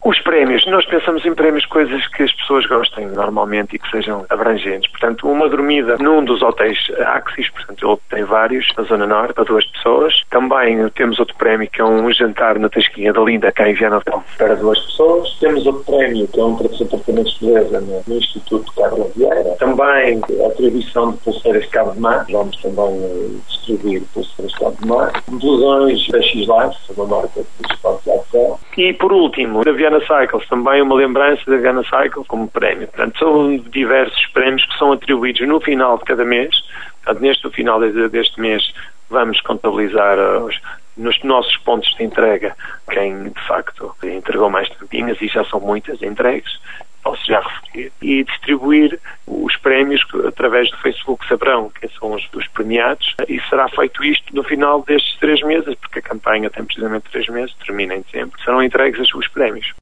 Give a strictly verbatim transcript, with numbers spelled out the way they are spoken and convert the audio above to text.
Os prémios, nós pensamos em prémios coisas que as pessoas gostem normalmente e que sejam abrangentes. Portanto, uma dormida num dos hotéis Axis, portanto, ele tem vários, na Zona Norte, para duas pessoas. Também temos outro prémio que é um jantar na Tasquinha da Linda, cá em Viana do Castelo, para duas pessoas. Temos outro prémio que é um para os apartamentos de beleza no Instituto Carlos Vieira. Também a atribuição de pulseiras de Cabo de Mar. Vamos também distribuir pulseiras de Cabo de Mar. Blusões da X-Life, uma marca de esporte de ação. E, por último, da Viana Cycles, também uma lembrança da Viana Cycles como prémio. Portanto, são diversos prémios que são atribuídos no final de cada mês. Portanto, neste final deste mês vamos contabilizar os, nos nossos pontos de entrega quem, de facto, entregou mais tampinhas, e já são muitas entregues, posso já referir, e distribuir os prémios através do Facebook Sabrão, que são os, os premiados, e será feito isto no final destes três meses, porque a campanha tem precisamente três meses, termina em dezembro, serão entregues os prémios.